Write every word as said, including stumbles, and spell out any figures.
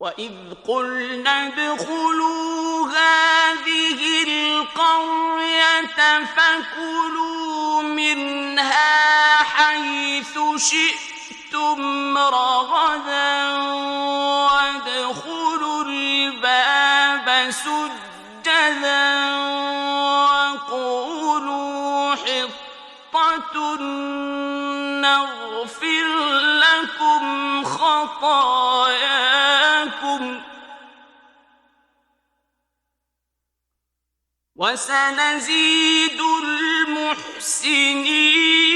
وَإِذْ قُلْنَا ادْخُلُوا هَٰذِهِ الْقَرْيَةَ فَكُلُوا مِنْهَا حَيْثُ شِئْتُمْ رَغَدًا وَادْخُلُوا الْبَابَ سُجَّدًا وَقُولُوا حِطَّةٌ نَّغْفِرْ لَكُمْ خَطَايَاكُمْ وَسَنَزِيدُ الْمُحْسِنِينَ